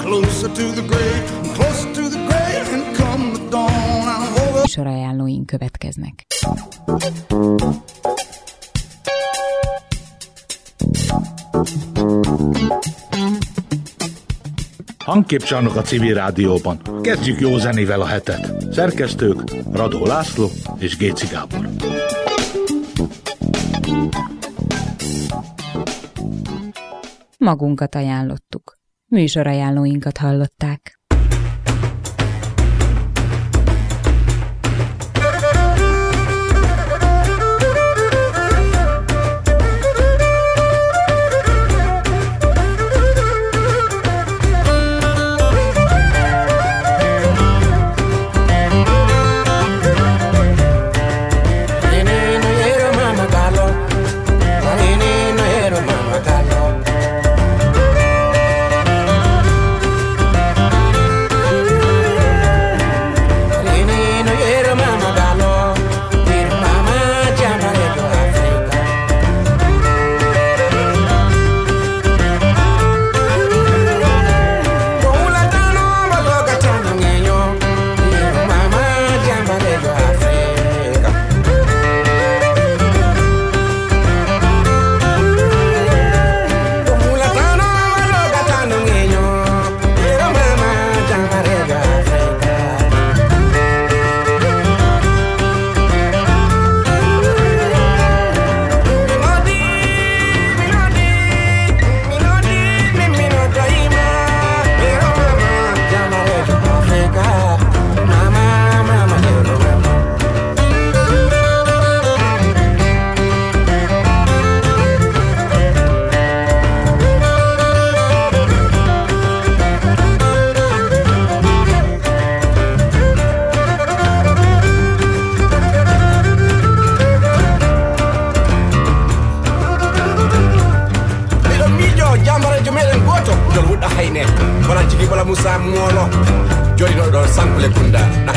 closer to the grave, closer to the grave, and come the dawn. I'm over. Műsorajánlóink következnek. Hangképcsarnok a Civil Rádióban. Kezdjük jó zenével a hetet. Szerkesztők Radó László és Géci Gábor. Magunkat ajánlottuk. Műsorajánlóinkat hallották. Musa Muolo, Joy Sankulekunda.